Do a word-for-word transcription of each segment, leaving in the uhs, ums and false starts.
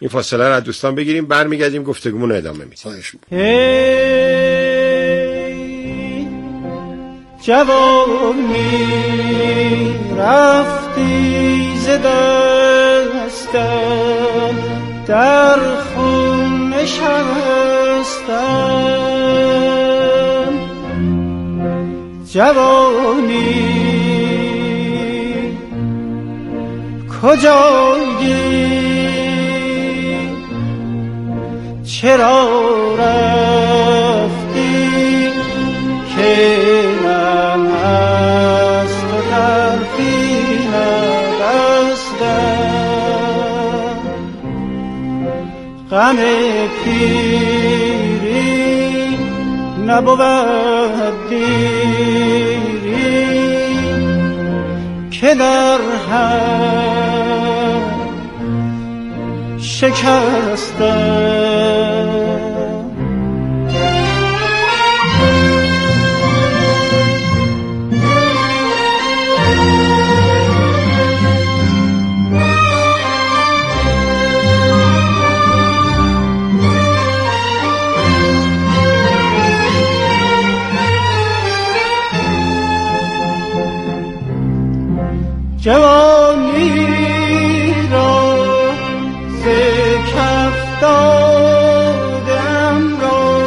این فاصله رو از دوستان بگیریم، برمیگردیم گفتگومون رو ادامه میدیم. جوانی رفتی ز دستم، در خون نشستم. جوانی کجایی، چرا رفتی که من از تو طرفی ندستم. غم پیری نبود دیری که در هم شکستم. جوانی را ز کف دادم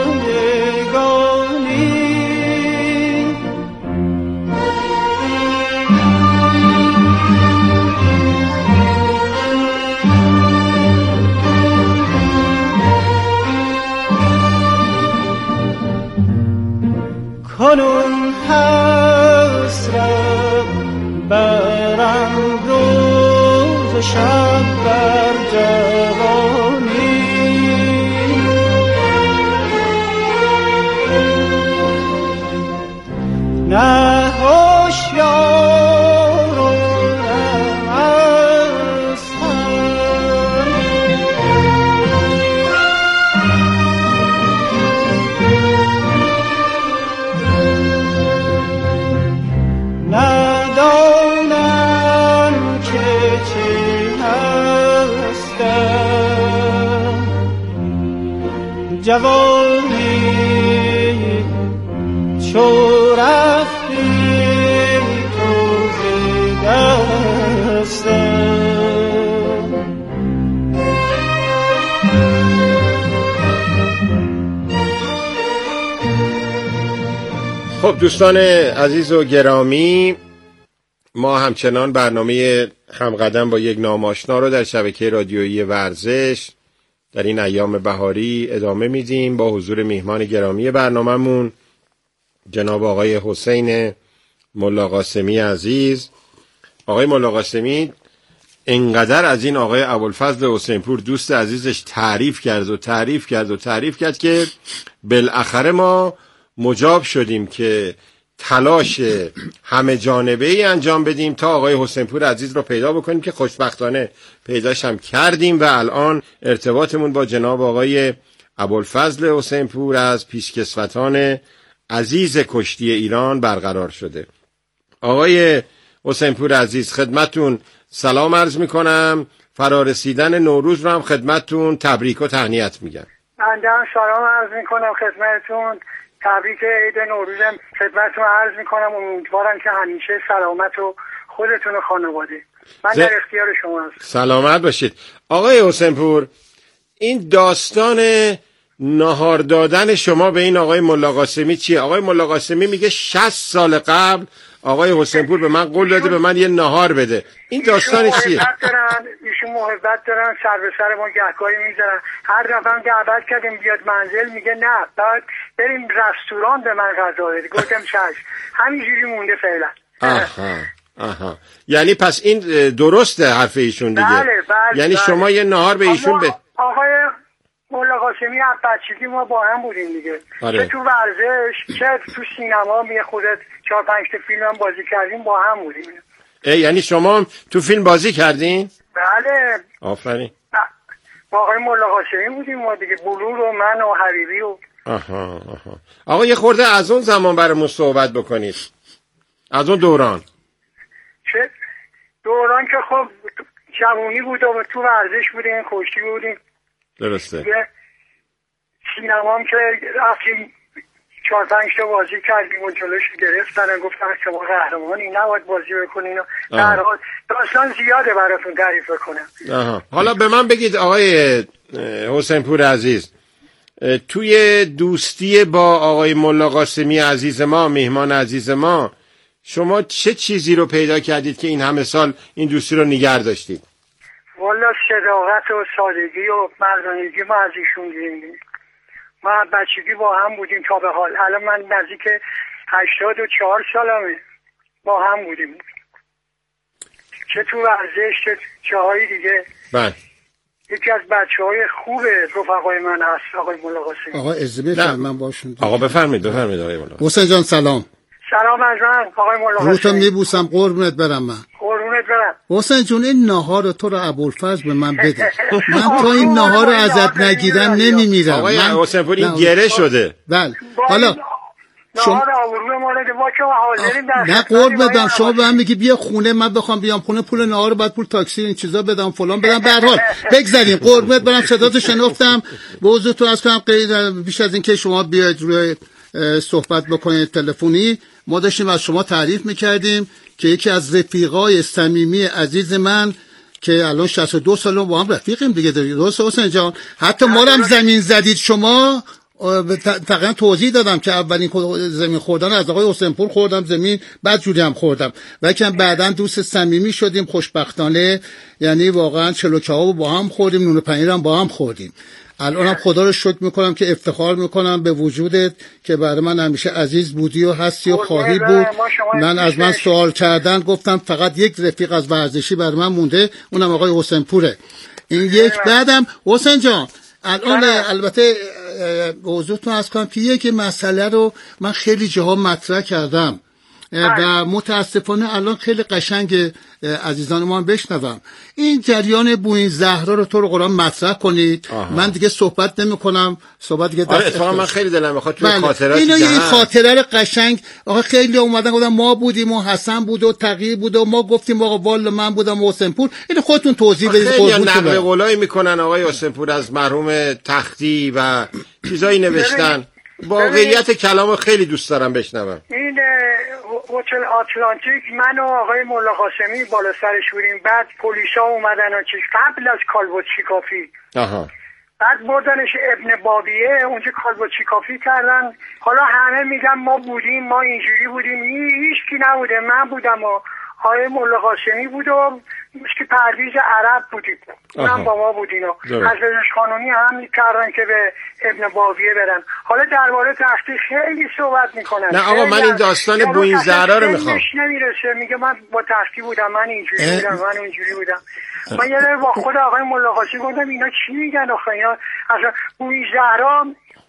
رایگانی، کنون حسرت برم روز و شب بر جوانی. نه هوشیار و نه مستم، ندانم که چی هستم. جوانی چو رفتی تو ز دستم. خب دوستان عزیز و گرامی، ما همچنان برنامه همقدم با یک ناماشنا رو در شبکه رادیویی ورزش در این ایام بهاری ادامه میدیم با حضور میهمان گرامی برنامه‌مون جناب آقای حسین ملا قاسمی عزیز. آقای ملا قاسمی انقدر از این آقای ابوالفضل حسین پور دوست عزیزش تعریف کرد و تعریف کرد و تعریف کرد که بالاخره ما مجاب شدیم که تلاش همه جانبه‌ای انجام بدیم تا آقای حسین پور عزیز رو پیدا بکنیم که خوشبختانه پیداش هم کردیم و الان ارتباطمون با جناب آقای ابوالفضل حسین پور از پیشکسوتان عزیز کشتی ایران برقرار شده. آقای حسین پور عزیز خدمتون سلام عرض میکنم، فرارسیدن نوروز رو هم خدمتون تبریک و تهنیت میگم. بنده هم سلام عرض میکنم خدمتون، تبریک عید نوروزم خدمتتون عرض میکنم. امیدوارم که همیشه سلامت و خودتون و خانواده. من ز... در اختیار شما هستم. سلامت باشید. آقای حسین پور، این داستان نهار دادن شما به این آقای ملا قاسمی چیه؟ آقای ملا قاسمی میگه شصت سال قبل آقای حسین پور به من قول داده به من یه نهار بده. این داستان چیه؟ ایشون محبت دارن، سر به سر ما گهگاهی میذارن. هر دفعه دعوت کردیم بیاد منزل میگه نه بعد بریم رستوران به من غذا بده. گفتم چشم. همینجوری مونده فعلا. آها آها، یعنی پس این درسته حرف ایشون دیگه. بله بله. یعنی بله. شما یه نهار به ایشون به آقای ملا قاسمی از بچگی ما با هم بودیم دیگه. آره. چه تو ورزش چه تو سینما می خودت چهار پنج تا فیلم هم بازی کردیم، با هم بودیم. ای یعنی شما هم تو فیلم بازی کردین؟ بله. آفرین. با آقای ملا قاسمی بودیم ما دیگه، بلور و من و حبیبی و آها آها. آقا یه خورده از اون زمان برامون صحبت بکنید، از اون دوران. چه دوران که خب جوونی بود و تو ورزش بودیم، کشتی بودیم. درسته. سینما هم که رفتیم چهار پنج تا بازی کردیم و جلوش گرفتن، گفتن شما قهرمانی نباید بازی بکنین. در حال داستان زیاده براتون تعریف بکنم. آها. حالا به من بگید آقای حسین پور عزیز، توی دوستی با آقای ملا قاسمی عزیز ما، مهمان عزیز ما، شما چه چیزی رو پیدا کردید که این همه سال این دوستی رو نگه داشتید؟ والا صداقت و سادگی و مردانگی ما از ایشون دیدیم. ما بچگی با هم بودیم تا به حال. الان من نزدیک هشتاد و چهار سالمه با هم بودیم، چه تو ورزش چه جاهای دیگه. بله. یکی از بچه‌های خوب رفقای من هست آقای ملا قاسمی. آقا اجازه بفرمایید من باشون. آقا بفرمایید بفرمایید آقای ملا. حسین جان سلام. سلام از من آقای ملا قاسمی. روتو میبوسم، قربونت برم. من قربونت برم. حسین جون این ناهار تو رو ابوالفضل به من بده. من تا این ناهار رو ازت نگیرم نمیمیرم. آقای حسین پور این گره شده. بله. حالا شما آوروی مورد ما که حاضرین در نه قرب بدم شما به من میگی بیا خونه، من بخوام بیام خونه پول نهار بعد پول تاکسی این چیزا بدم فلان بدم. به هر حال بگذاریم قربت برم. صداتو شنفتم. موضوع تو از کنم بیش از این که شما بیاید روی صحبت بکنید تلفنی، ما داشتیم از شما تعریف میکردیم که یکی از رفیقای صمیمی عزیز من که الان شصت و دو سال با هم رفیقیم دیگه. درست حسین جان؟ حتی ما هم زمین زدید شما. تقریبا توضیح دادم که اولین زمین خوردن از آقای حسین پور خوردم زمین، بعد جوری هم خوردم و که بعداً دوست صمیمی شدیم خوشبختانه. یعنی واقعا چلو کباب با هم خوردیم، نون پنیر هم با هم خوردیم. الانم خدا رو شکر میکنم که افتخار میکنم به وجودت که برای من همیشه عزیز بودی و هستی و خواهی بود. من از من سوال کردن گفتم فقط یک رفیق از ورزشی برای من مونده، اونم آقای حسین پوره. این یک. بعدم حسین جان الان البته موضوعتون از کنم که یک مسئله رو من خیلی جاها مطرح کردم و متاسفانه الان خیلی قشنگ عزیزان ما هم بشنوم. این جریان بوین زهرا رو تو رو قرآن مطرح کنید. آها. من دیگه صحبت نمی کنم، صحبت دیگه آره اتفاقا من خیلی دلم میخواد توی بله. خاطرات اینو این خاطره قشنگ آقا خیلی اومدن گفتن ما بودیم و حسن بود و تقی بود و ما گفتیم آقا والا من بودم و حسین پور. اینو خودتون توضیح بدید. خیلی نقل قولایی میکنن آقای حسین پور از مرحوم تختی و چیزایی نوشتن. واقعیت کلامو خیلی دوست دارم بشنوم. این هتل آتلانتیک من و آقای ملا قاسمی بالا سرش بودیم، بعد پلیسا اومدن و چیز قبل از کالبوچی کافی. آها. بعد بردنش ابن بابیه اونجا کالبوچی کافی کردن. حالا همه میگن ما بودیم، ما اینجوری بودیم. هیچ کی نبوده، من بودم و آقای ملا قاسمی بود و که پرویز عرب بودید، اونم با ما بودین و پژوهش قانونی هم کردن که به ابن باویه برن. حالا درباره تختی خیلی صحبت میکنن. نه آقا من این داستان بوین زهرا رو میخوام. نمیرسه میگه من با تختی بودم، من اینجوری بودم، من اونجوری بودم. من یه با خود آقای ملا قاسمی گفتم اینا چی میگن آخه اینا اصلا بوین زهرا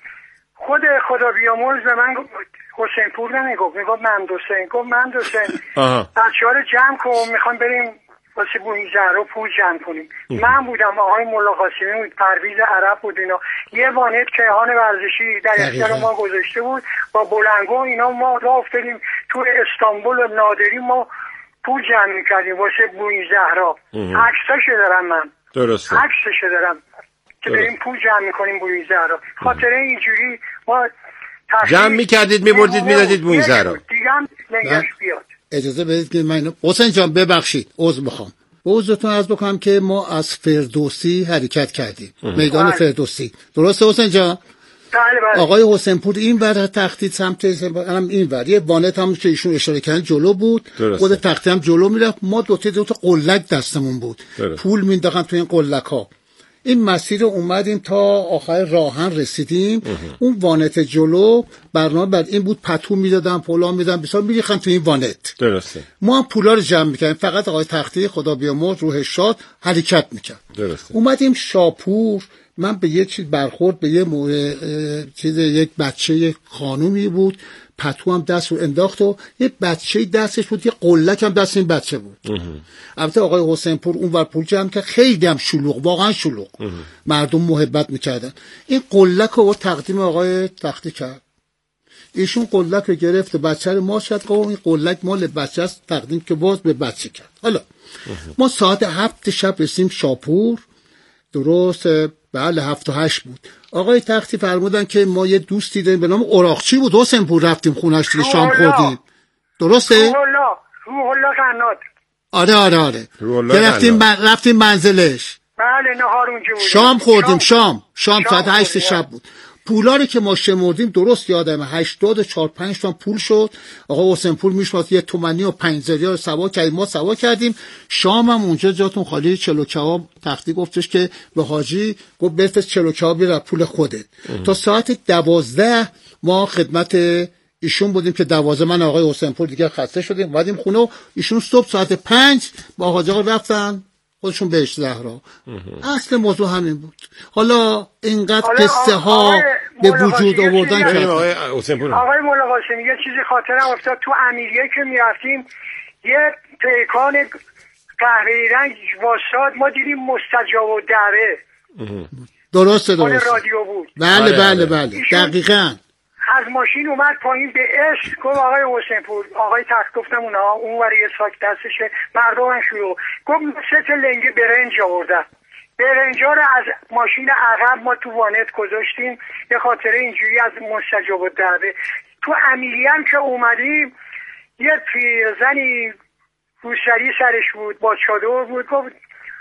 خود خدا بیامرز به من حسین پور نمیگفت، میگفت مهد حسین. گفت مهد حسین بچه‌ها رو جمع کن میخوام بریم واسه بوین زهرا پول جمع کنیم. من بودم، آقای ملا قاسمی بود، پرویز عرب بود، اینا یه وانت کیهان ورزشی در اختیار ما گذاشته بود با بلنگو اینا. ما راه افتادیم تو استانبول و نادری ما پول جمع میکردیم واسه بوین زهرا. عکساشو دارم من. درسته. عکساشو دارم که بریم پول جمع میکنیم بوین زهرا. خاطره اینجوری ما جمع میکردید میبردید میدادید بوین زهرا. دیگه هم نگهش بیاد. اجازه بدید که من حسین جان ببخشید عذر میخوام. عذرتون عرض بکنم که ما از فردوسی حرکت کردیم. میدان فردوسی. درسته حسین جان؟ بله بله. آقای حسین پور این ور تختی سمت هم این ور یه وانت هم که ایشون اشاره کردن جلو بود. درسته. خود تختی هم جلو میرفت. ما دو تا دو تا قلک دستمون بود. درسته. پول مینداختن تو این قلک ها. این مسیر رو اومدیم تا آخر راهن رسیدیم. اه. اون وانت جلو برنامه بعد این بود پتو میدادن فلان میدادن بسیار میریختن تو این وانت. درسته. ما هم پولا رو جمع میکردیم، فقط آقای تختی خدا بیامرز روح شاد حرکت میکرد. درسته. اومدیم شاپور. من به یه چیز برخورد به یه مو... چیز یک بچه یک خانومی بود، پتو هم دست رو انداخت و یه بچه دستش بود، یه قلک هم دست این بچه بود. البته آقای حسین پور اون ور پول جمع که خیلی هم شلوغ، واقعا شلوغ. مردم محبت میکردن. این قلک رو تقدیم آقای تختی کرد. ایشون قلک رو گرفت، بچه رو ما شد، گفت این قلک مال بچه است، تقدیم که باز به بچه کرد. حالا ما ساعت هفت شب رسیم شاپور، درست بله هفت و هشت بود. آقای تختی فرمودن که ما یه دوستی داریم به نام اوراقچی بود، حسین پور، رفتیم خونش دیگه شام خوردیم. درسته؟ روح الله روح الله قناد. آره آره آره که رفتیم من... رفتیم منزلش. بله نهار اونجا بود. شام خوردیم شام شام, شام ساعت هشت شب بود. پولا رو که ما شمردیم درست یادمه هشتاد و چهار پنج تومن پول شد. آقا حسین پور میشد یه تومانی و پنج زریا رو سوا کردیم، ما سوا کردیم. شام هم اونجا جاتون خالی چلو کباب. تختی گفتش که به حاجی گفت بفرست چلو کبابی رو پول خودت. تا ساعت دوازده ما خدمت ایشون بودیم که دوازده من آقای حسین پور دیگه خسته شدیم اومدیم خونه و ایشون صبح ساعت پنج با حاج آقا رفتن خودشون بهش زهرا. اصل موضوع همین بود. حالا اینقدر قصه ها به وجود آوردن که آقای حسین پور آقای مولا قاسمی یه چیزی خاطرم افتاد. تو امیریه که میرفتیم یه پیکان قهوه‌ای رنگ واساد، ما دیدیم مستجاب و دعوه. درسته درسته رادیو بود. بله بله بله دقیقاً. از ماشین اومد پایین به عشق گفت آقای حسین پور، آقای تخت گفتم اونا اون ور یه ساک دستشه، مردم شروع گفت سه تا لنگه برنج آوردن. برنجا رو از ماشین عقب ما تو وانت گذاشتیم به خاطر اینجوری از مستجاب الدعوه. تو امیری هم که اومدیم یه پیرزنی روسری سرش بود با چادر بود، گفت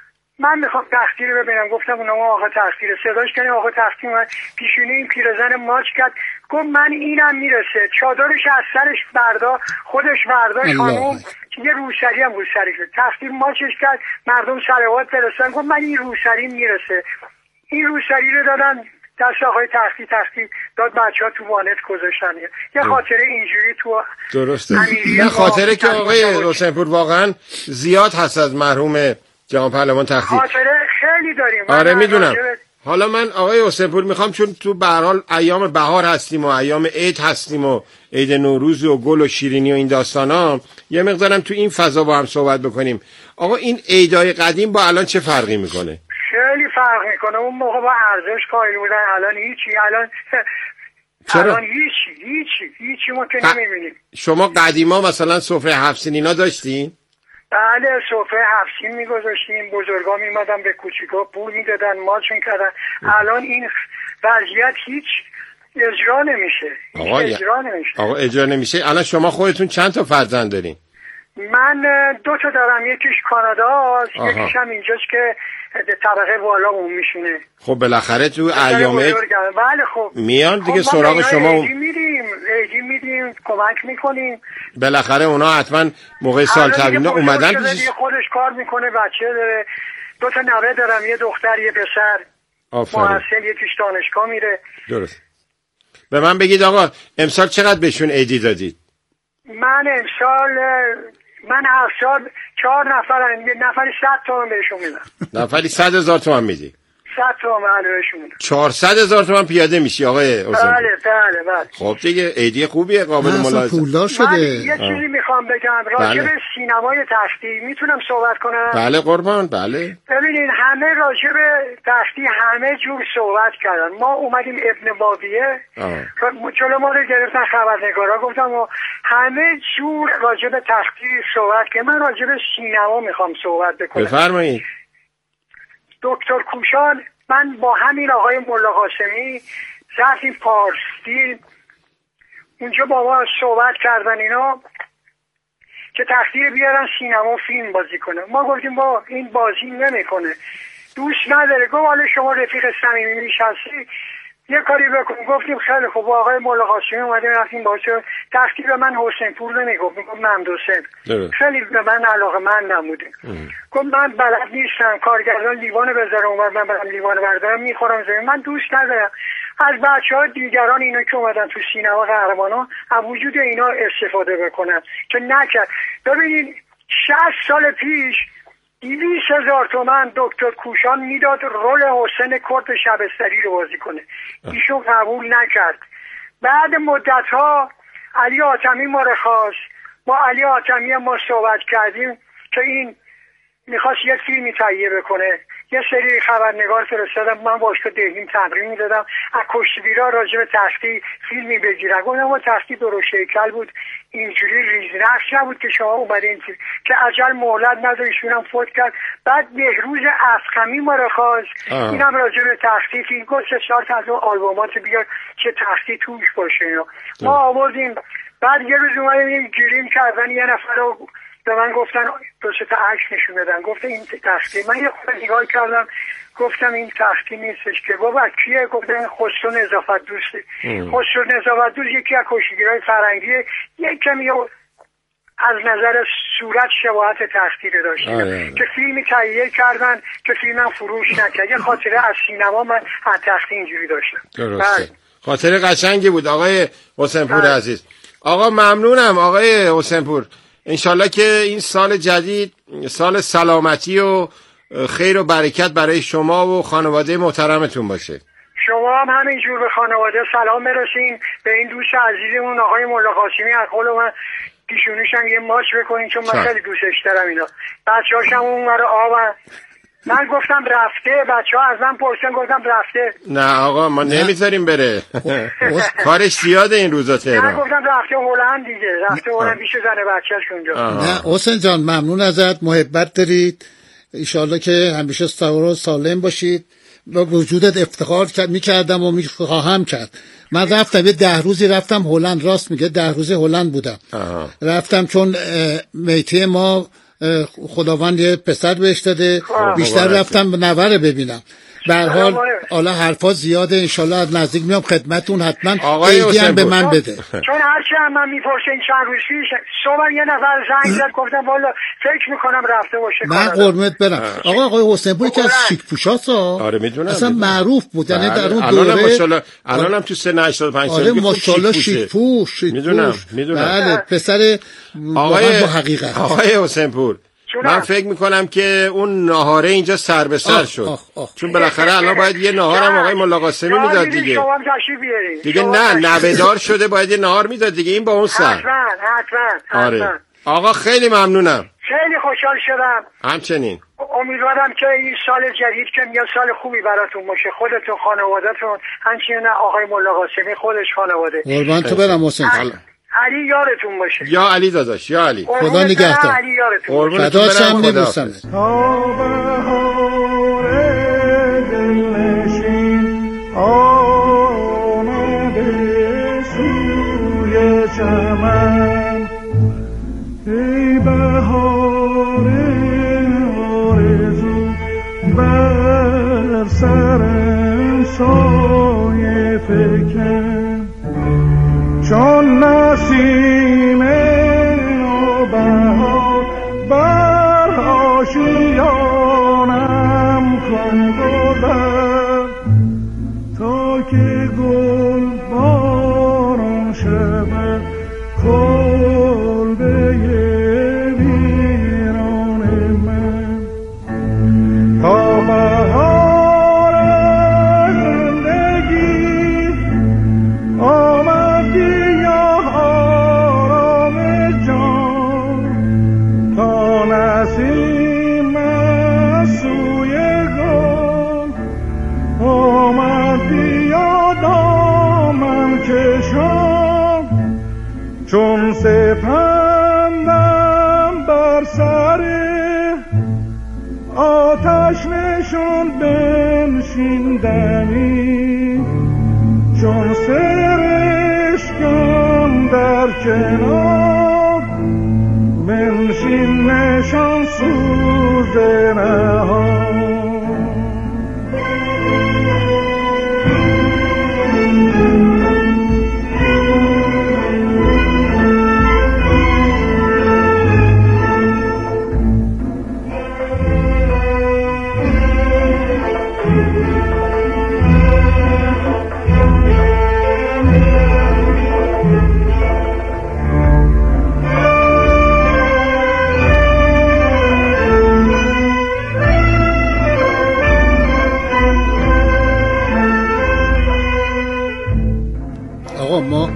من میخوام تختی رو ببینم. گفتم اونا آقا تختی رو صداش کنیم. آقا تختی اومد پیشونی این پیرزن ماچ کرد، گفت من اینم میرسه. چادرش از سرش بردا خودش برداشت، خانوم یه روسری هم روسری شد. تختی ماچش کرد، مردم صلوات فرستادن، گفت من این روسری میرسه. این روسری رو دادن دست آقای تختی، تختی داد بچه ها تو وانت گذاشتن. یه خاطره اینجوری تو درسته. نه خاطره که آقای حسین پور واقعا زیاد هست از مرحوم جناب پهلوان تختی. خاطره خیلی داریم. آره میدونم. حالا من آقای حسین پور میخوام چون تو به هر حال ایام بهار هستیم و ایام عید هستیم و عید نوروز و گل و شیرینی و این داستانا، یه مقدارم تو این فضا با هم صحبت بکنیم. آقا این عیدای قدیم با الان چه فرقی میکنه؟ خیلی فرق میکنه. اون موقع با ارزش قائل بودن، الان هیچی. الان چرا؟ الان هیچی هیچی هیچی ما که ق... نمیبینیم. شما قدیما مثلا سفره هفت سین اینا داشتین؟ بله سفره هفت سین میگذاشتیم، بزرگا میمدن به کوچیکا پول میدادن، مالشون کردن. الان این وضعیت هیچ اجرا نمیشه. آقا اجرا نمیشه. آقا اجرا نمیشه. الان شما خودتون چند تا فرزند دارین؟ من دو تا دارم، یکیش کاناداست، یکیش هم اینجاست که طبقه بالا اون میشونه. خب بالاخره تو ایامه بله خب میان دیگه خب سراغ شما. ایدی میدیم ایدی میدیم کمک میکنیم. بالاخره اونا حتما موقع سال تبرینا اومدن پیش خودش کار میکنه، بچه داره، دو تا نوه دارم، یه دختر یه پسر. آفرین. محصل، یکیش دانشگاه میره. درست. به من بگید آقا امسال چقدر بهشون عیدی دادید؟ من امسال من هر سال چهار نفر نفری صد تومن بهشون میدم. نفری صد هزار تومن میدی؟ صد تومن بهشون میدم. چهارصد هزار تومن پیاده میشی آقای حسین؟ بله بله بله. خب دیگه عیدی خوبیه، قابل ملاحظه. پولدار شده. من یه چیزی میخوام بگم راجع به سینمای تختی. میتونم صحبت کنم؟ بله قربان بله. ببینید همه راجع به تختی همه جور صحبت کردن. ما اومدیم ابن بابیه جلو ما رو گرفتن خبرنگارا، گفتم و همه جور راجع به تختی صحبت که من راجع به سینما میخوام صحبت بکنم. بفرمایید. دکتر کوشان، من با همین آقای مولا قاسمی رفتیم پارستی، اونجا با ما صحبت کردن اینا که تختی بیارن سینما فیلم بازی کنه. ما گفتیم با این بازی نمیکنه، دوست نداره. گفت حالا شما رفیق صمیمی میش هستی یه کاری بکن. گفتیم خیلی خوب. آقای مولا قاسمی اومدیم رفتیم باشه. تختی به من حسین پور نمیگفت، میگفت ممدو حسین. خیلی به من علاقه من نموده. گفت من بلد نیستم، کارگردان لیوان بذاره اونور من برم لیوان بردارم میخورم زمین. من دوست ندارم از بچه ها دیگران اینا که اومدن تو سینما قهرمانا از وجود اینا استفاده بکنن که نکرد. ببینید شصت سال پیش دویست هزار تومن دکتر کوشان میداد رول حسین کرد شبستری رو بازی کنه. ایشون قبول نکرد. بعد مدت ها علی حاتمی ما رو خواست، با علی حاتمی ما صحبت کردیم که این میخواست یک فیلمی تهیه بکنه یه سری خبرنگار فرستادم، من باشگاه دهلیم تمرین میدادم، از کشتیگیرا راجع به تختی فیلمی بگیرن. گفتم با تختی درشت هیکل بود، اینجوری ریزنقش نبود که شما اومدین که عجل مهلت نداشتون هم فوت کرد. بعد بهروز افخمی ما رو خواست، اینم راجع به تختی فیلم گفت سه چهار تا از اون آلبومات بیار که تختی توش باشه. ما آوردیم. بعد یه روز اومدیم گیریم کردن، یه نفر رو به من گفتن دو سه تا عکس نشون بدن، گفتن این تختی. من یه خود نگاه کردم گفتم این تختی نیستش که. بابا کیه؟ گفتن خسرو نظافت دوسته. خسرو نظافت دوست یکی از کشتیگیرای فرنگیه، یک کمی از نظر صورت شباهت تختی رو داشته که فیلمی تهیه کردن که فیلمم فروش نکرد. یه خاطره از سینما من از تختی اینجوری داشتم. درسته. خاطره قشنگی بود آقای حسین پور عزیز. آقا ممنونم آقای حسین پور. انشالله که این سال جدید سال سلامتی و خیر و برکت برای شما و خانواده محترمتون باشه. شما هم همینجور به خانواده سلام برسین. به این دوست عزیزمون آقای مولا قاسمی از قول من پیشونیش هم یه ماچ بکنین، چون من خیلی دوستش دارم اینا. بچه‌هاش هم اون ور آبن. من گفتم رفته، بچه ها از من پرسن، گفتم رفته. نه آقا ما نمیذاریم بره. کارش زیاده این روزا تهران. من گفتم رفته هلند دیگه، رفته هلند پیش زن بچه‌اش اونجا. نه حسین جان ممنون ازت، محبت دارید، انشالله که همیشه سالم و سالم باشید. با وجودت افتخار میکردم و میخواهم کرد. من رفتم یه ده روزی رفتم هلند، راست میگه ده روزی هلند بودم. آه. رفتم چون میته ما خداوند یه پسر بهش داده، بیشتر رفتم نوره ببینم. به هر حال حالا حرفا زیاده، انشالله از نزدیک میام خدمتتون، حتما قیدی هم به من بده. چون هرچی هم من میپرسین چند روز پیش صبح یه نفر زنگ زد گفتم والا فکر میکنم رفته باشه. من قربونت برم. آقا آقای حسین پور که از شیک پوشاسا آره میدونم اصلا معروف بود، یعنی در اون دوره الان ماشاءالله الانم تو سن هشتاد و پنج سالگی آره ماشاءالله شیک پوش میدونم میدونم بله پسر آقای با حقیقت. آقای حسین پور من فکر میکنم که اون ناهاره اینجا سر به سر شد، آخ آخ. چون بالاخره الان باید یه ناهارم آقای مولا قاسمی میداد دیگه. دیگه نه نوه‌دار شده باید یه ناهار میداد دیگه، این با اون سر. حتما حتما آره آقا خیلی ممنونم، خیلی خوشحال شدم. همچنین امیدوارم که این سال جدید که میاد سال خوبی براتون باشه، خودتون خانواده‌تون، همچنین آقای مولا قاسمی خودش خانواده. قربان تو برم حسین. علی یارتون باشه. یا علی داداش یا علی. خدا نگهدار. علی یارتون باشه. فدا شم میبوسم. تا بهار دلنشین آمده سوی چمن، ای بهار آرزو بر سرم سایه فکن، چون نسیم نوبهار بر آشیانم کن گذر، تا که گل باران شود کلبه ویران من، تا بهار زندگی آمدی چون سپندم بر سر آتش نشون بنشیندنی، چون سرشکم در کنار بنشین نشان سوز نهان.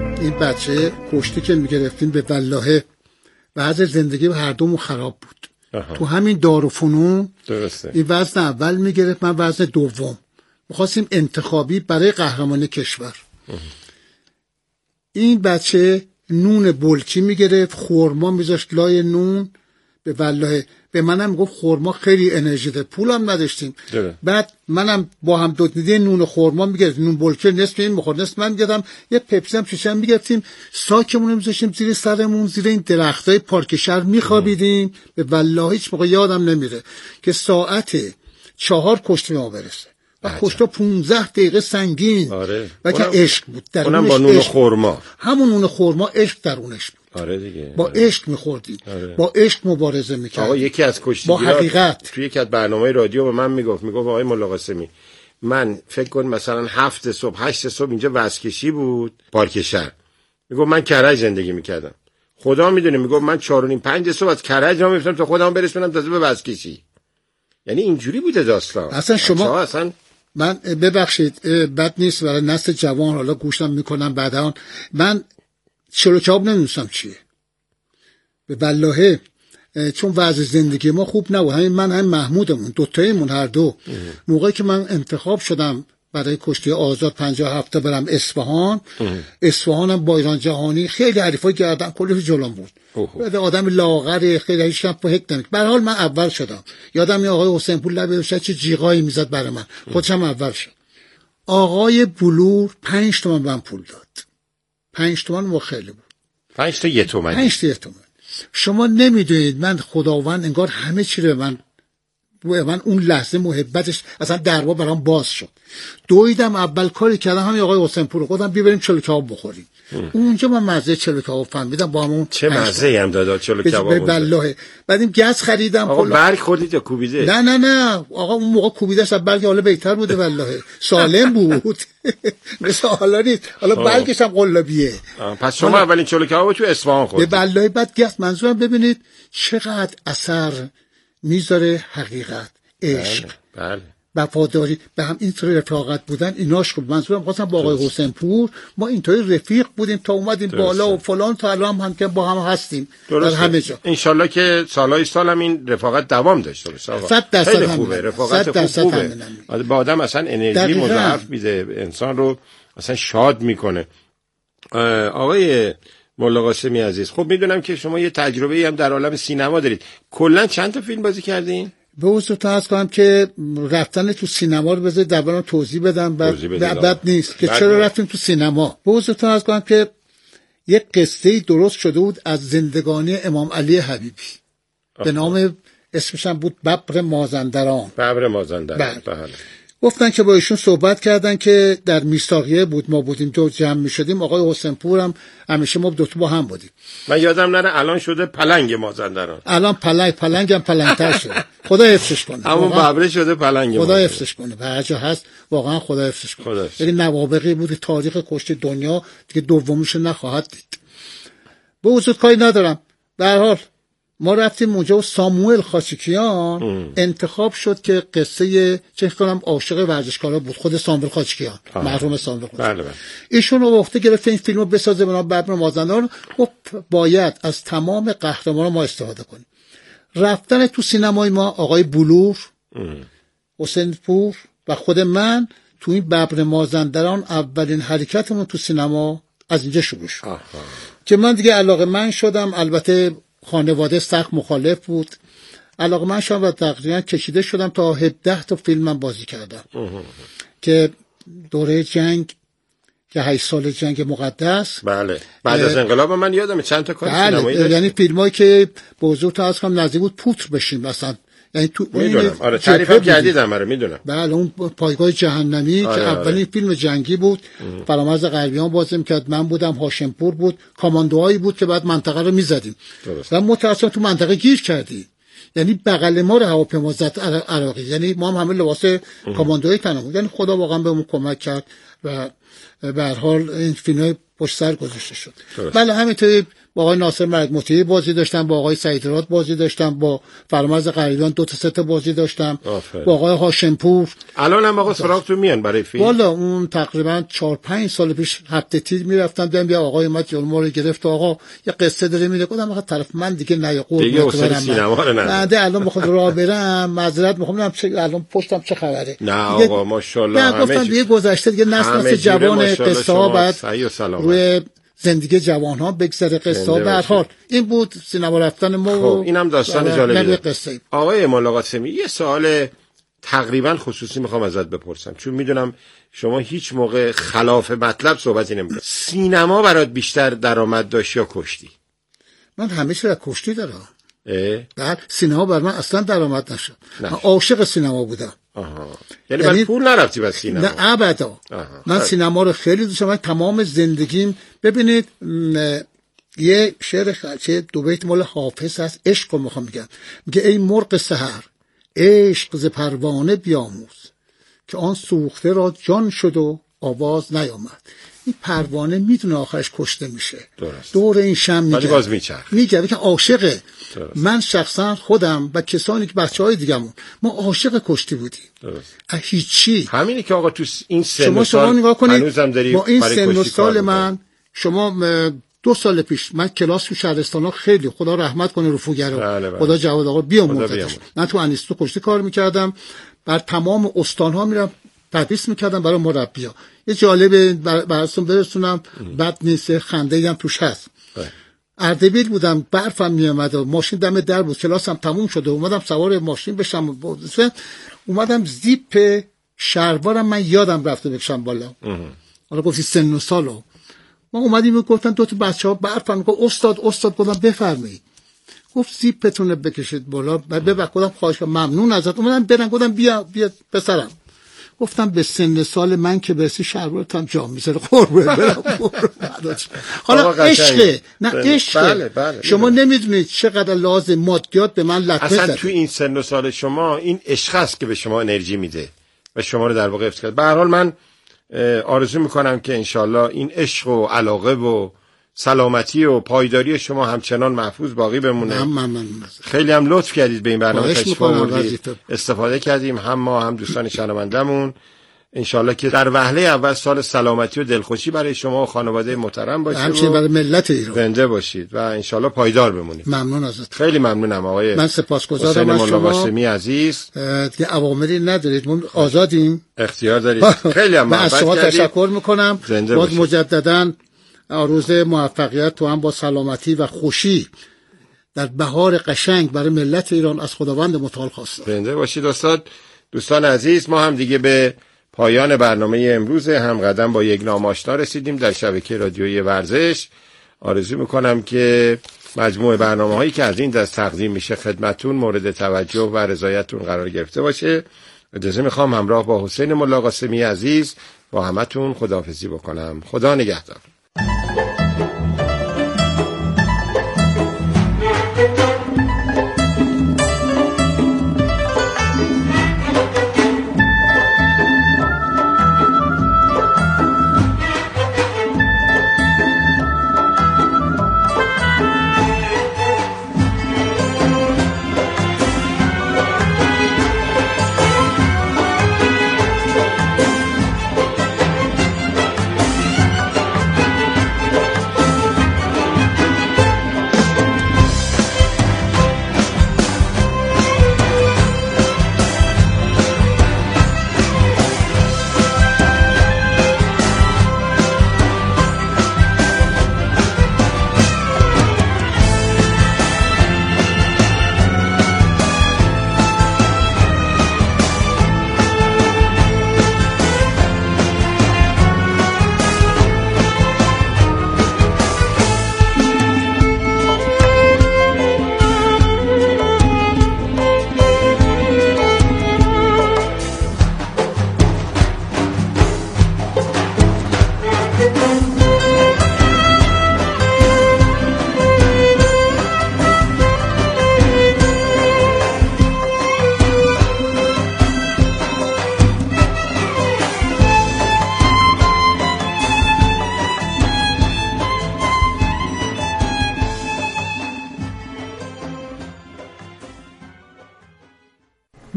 بچه کشتی که میگرفتیم به والله وضع زندگی هر دومون خراب بود. آها. تو همین دارالفنون درسته. این وزن اول میگرفت، من وزن دوم. میخواستیم انتخابی برای قهرمانی کشور. اه. این بچه نون بلکی میگرفت، خورما میذاشت لای نون. به والله به منم میگفت خورما خیلی انرژی ده، پولم نداشتیم. ده. بعد منم با هم دو دیده نون خورما میگرفتیم، نون بلکی نصف این میخورد نصف من میگردم، یه پپسی هم شیشه هم میگرفتیم، ساکمون میذاشتیم زیر سرمون، زیر این درختای پارک شهر میخوابیدیم. به والله هیچ موقع یادم نمیره که ساعت چهار کشتی ما برسه و کشتا پونزده دقیقه سنگین. آره. و که عشق بود در اونم با نون خورما، همون نون خورما عشق درونش بود. آره دیگه. با عشق میخوردیم. آره. با عشق مبارزه میکردیم. آقا یکی از کشتیگیرا با حقیقت توی یکی از برنامه رادیو به من میگفت میگفت آقای ملا قاسمی، من فکر کن مثلا هفت صبح هشت صبح اینجا وزکشی بود پارک شهر، میگفت من کرج زندگی میکردم، خدا میدونه میگفت من چهار و نیم پنج صبح از کرج راه میرفتم تا خودم برسونم تازه به وزکشی. یعنی اینجوری بوده داستان. اصلا شما اصلا من ببخشید بد نیست برای نسل جوان، حالا گوشم میکنم بعدا، من چلو کباب نمیدونستم چیه. به والله چون وضع زندگی ما خوب نبود، همین من هم محمودمون دوتایمون هر دو اه. موقعی که من انتخاب شدم برای کشتی آزاد پنجاه هفته برم اصفهان، اصفهانم با ایران جهانی خیلی حریفای گردن کلی جلوم بود. بعد آدم لاغر خیلی هیچ کم فکر نمی‌کنه. به هر حال من اول شدم. یادم میاد آقای حسین پور لبه چه جیغایی میزد برای من. خودم اول شدم. آقای بلور پنج تومن من پول داد. پنج تومن ما خیلی بود. پنج تا یه تومن. پنج تا یه تومن. شما نمیدونید من خداوند انگار همه چی رو به من من اون لحظه محبتش اصلا دروا برام باز شد. دویدم اول کاری کردم همین آقای حسین پور گفتم بیا بریم چلو کباب بخوریم. اونجا من مزه چلو کباب فهمیدم با همون چه مزه هم داد چلو کباب. والله بعد این گز خریدم. آقا برگ خوردید یا کوبیده؟ نه نه نه آقا اون موقع کوبیدهش از برگ حالا بهتر بوده والله. سالم بود. مثل حالا نیست. حالا برگش هم قلابیه. پس شما اولین چلو کباب تو اصفهان خوردید. به والله بعد گز منظورم ببینید چقدر اثر میذاره حقیقت، عشق، بله وفاداری، به هم اینطوری رفاقت بودن ایناش خوب. منظورم خواستم با آقای حسین پور ما اینطوری رفیق بودیم تا اومدیم درسته. بالا و فلان تا الان هم که با هم هستیم در همه جا. انشالله که سالهای سال هم این رفاقت دوام داشته باشه. صد درصد خیلی خوبه، رفاقت خوب خوبه. با آدم اصلا انرژی مضاعف میده، انسان رو اصلا شاد میکنه. آقای ملا قاسمی عزیز، خب میدونم که شما یه تجربه هم در عالم سینما دارید. کلا چند تا فیلم بازی کردین؟ به حضورتون عرض کنم که رفتن تو سینما رو بذارید دربارم توضیح بدم. بعد نیست که چرا رفتیم تو سینما. به حضورتون عرض کنم که یک قصه درست شده بود از زندگانی امام علی حبیبی آه. به نام اسمش هم بود ببر مازندران. ببر مازندران. بله. گفتن که با ایشون صحبت کردن که در میثاقیه بود ما بودیم دو جمع می شدیم. آقای حسین پور هم همیشه ما دو تا با هم بودیم. من یادم نره الان شده پلنگ مازندران. الان پلنگ پلنگم پلنگتر شده. خدا حفظش کنه. اما ببره شده پلنگ. خدا حفظش کنه. هر جا هست واقعا خدا حفظش کنه. یعنی نوابغی بود تاریخ کشتی دنیا دیگه دومیشو نخواهد دید. به وجود کاری ندارم. به هر حال ما رفتیم اونجا و ساموئل خاچیکیان ام. انتخاب شد که قصه چه کنم عاشق ورزشکارا بود. خود ساموئل خاچیکیان مرحوم ساموئل خاچیکیان بله بله. ایشون رو وقتی گرفت این فیلمو بسازه به نام ببر مازندران. خب باید از تمام قهرمانان ما استفاده کنیم. رفتن تو سینمای ما آقای بلور ام. حسین پور و خود من تو این ببر مازندران اولین حرکتمون تو سینما از اینجا شروع شد آها. که من دیگه علاقه من شدم. البته خانواده سخت مخالف بود. علاقه من شدم و تقریبا کشیده شدم تا هفده تا فیلم من بازی کردم اه. که دوره جنگ که هشت سال جنگ مقدس بله بعد از انقلاب من یادم چند تا کار بله. سینمایی داشتم. یعنی فیلمایی که به حضور تا از کم نزدیک بود پوتر بشیم مثلا. یعنی تو میدونم آره تعریفم کردیدم آره میدونم. بله اون پایگاه جهنمی آره، که آره. اولین فیلم جنگی بود. فرامرز غربیان بازی می‌کرد، من بودم، هاشم پور بود، کاماندوهایی بود که بعد منطقه رو می‌زدیم. و متأسفانه تو منطقه گیر کردی. یعنی بغل ما رو هواپیما زد عراقی. یعنی ما هم همه لباس کاماندویی تنمون. یعنی خدا واقعا بهمون کمک کرد و به هر حال این فیلم پشت سر گذاشته شد. بله همینطوری با آقای ناصر مرگ مطیعی بازی داشتم، با آقای سعید راد بازی داشتم، با فرماز غریبیان دو تا سه تا بازی داشتم، آفره. با آقای هاشمپور. الان هم آقا سراغتون میان برای فیلم؟ والا اون تقریبا چهار پنج سال پیش هفته تیر میرفتم دیدم بیا آقای اومد جلو ما رو گرفت، آقا یه قصه داره میگه، گفتم آقا طرف من دیگه نیا قربونت دیگه اصلا برم سینما رو ندارم. بعد الان بخوام راه برم معذرت میخوام چه الان پشتم چه خبره. نه آقا ماشاءالله همه گفتم دیگه گذشته دیگه نسل نسل جوان قصه ها بعد روی زندگی جوان ها بگذره قصه ها. به هر حال این بود سینما رفتن ما. خب اینم داستان جالبی قصه. آقای مولا قاسمی یه سوال تقریبا خصوصی میخوام ازت بپرسم، چون میدونم شما هیچ موقع خلاف مطلب صحبتی نمی‌کنی. سینما برات بیشتر درآمد داشت یا کشتی؟ من همیشه را کشتی دارم. اه؟ سینما بر من اصلا درآمد نشد. من عاشق سینما بودم. آها. یعنی بعد پول نرفتی بس سینما؟ نه ابدا. من خیلی. سینما رو خیلی دوست داشتم. تمام زندگیم ببینید یه شعر چه دو بیت مال حافظ هست، عشق رو میخوام بگم، میگه ای مرغ سحر عشق ز پروانه بیاموز که آن سوخته را جان شد و آواز نیامد. این پروانه میدونه آخرش کشته میشه. درست. دور این شم میگه. ولی باز میچرخه. میگه که عاشقه. درست. من شخصا خودم و کسانی که بچهای دیگمون ما عاشق کشتی بودیم. درست. هیچی. همینی که آقا تو این سن شما سال نگاه کنید با این سن و سال من، شما دو سال پیش من کلاس تو شهرستانا خیلی خدا رحمت کنه رفوگرا، بله بله. خدا جواد آقا بیامرزش، من تو انیستو کشتی کار میکردم، بر تمام استان‌ها میرم تدریس میکردم برای مربی‌ها. یه جالب براتون برسونم، بد نیست، خنده هم توش هست. اردبیل بودم، برفم میومد و ماشین دم در بود، کلاسم تموم شده، اومدم سوار ماشین بشم، اومدم زیپ شلوارم من یادم رفته بکشم بالا. حالا گفتی سن و سالو، ما اومدیم گفتن دو تا بچه‌ها برفن، گفت استاد استاد گفتم بفرمایید، گفت زیپتون بکشید بالا، بعد ببخودم خواهش ممنون ازت، اومدم برن گفتم بیا بیا پسرم، گفتم به سن سال من که برسی شلوارتم جا میذاره قربون برم. حالا عشق نه عشق، بله بله. شما نمیدونید چقدر لازم مادیات به من لطمه زد. اصلا تو این سن و سال شما این عشق است که به شما انرژی میده و شما رو در واقع حفظ کرد. به هر حال من آرزو میکنم که انشالله این عشق و علاقه و سلامتی و پایداری شما همچنان محفوظ باقی بمونه. من من خیلی هم لطف کردید به این برنامه تشریف آوردید، استفاده کردیم، هم ما هم دوستان شنوندمون. انشالله که در وهله اول سال سلامتی و دلخوشی برای شما و خانواده محترم باشه، همچنین برای ملت ایران زنده باشید و انشالله پایدار بمونید. ممنون ازت. خیلی ممنونم آقای من سپاسگزارم از شما. قاسمی عزیز، دیگه اوامری ندارید، ما آزادیم، اختیار دارید. خیلی هم محبت کردید. من از شما تشکر میکنم. باز مجدداً آرزوی موفقیت تو هم با سلامتی و خوشی در بهار قشنگ برای ملت ایران از خداوند متعال خواستم. زنده باشید استاد. دوستان عزیز، ما هم دیگه به پایان برنامه امروز هم قدم با یک ناماشنا رسیدیم در شبکه رادیویی ورزش. آرزو میکنم که مجموع برنامه هایی که از این دست تقدیم میشه خدمتون مورد توجه و رضایتتون قرار گرفته باشه. اجازه میخوام همراه با حسین مولا قاسمی عزیز با همتون خداحافظی بکنم. خدا نگهدار.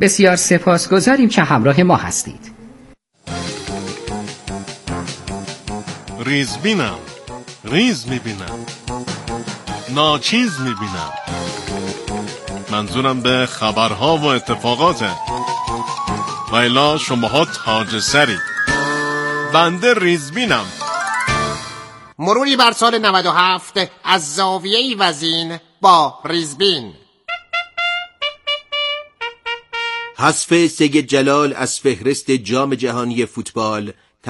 بسیار سپاسگزاریم که همراه ما هستید. ریزبینم، ریز میبینم، ناچیز میبینم. منظورم به خبرها و اتفاقاته. و الا شماها تاج سری، بنده ریزبینم. مروری بر سال نود و هفت از زاویه‌ای وزین با ریزبین. حذف سید جلال از فهرست جام جهانی فوتبال